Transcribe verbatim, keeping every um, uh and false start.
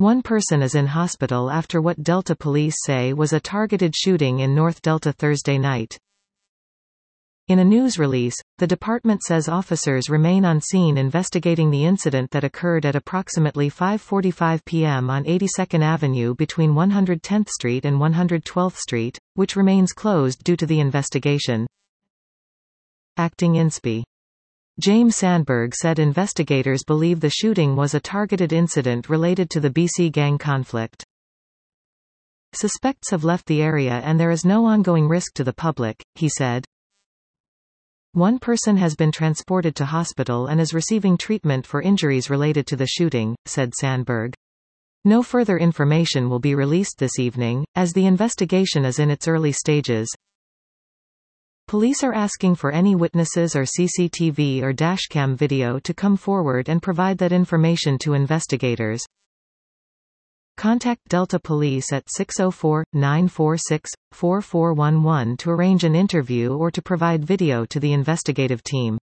One person is in hospital after what Delta police say was a targeted shooting in North Delta Thursday night. In a news release, the department says officers remain on scene investigating the incident that occurred at approximately five forty-five p m on eighty-second Avenue between one hundred tenth Street and one hundred twelfth Street, which remains closed due to the investigation. Acting Insp. James Sandberg said investigators believe the shooting was a targeted incident related to the B C gang conflict. Suspects have left the area and there is no ongoing risk to the public, he said. One person has been transported to hospital and is receiving treatment for injuries related to the shooting, said Sandberg. No further information will be released this evening, as the investigation is in its early stages. Police are asking for any witnesses or C C T V or dashcam video to come forward and provide that information to investigators. Contact Delta Police at six oh four, nine four six, four four one one to arrange an interview or to provide video to the investigative team.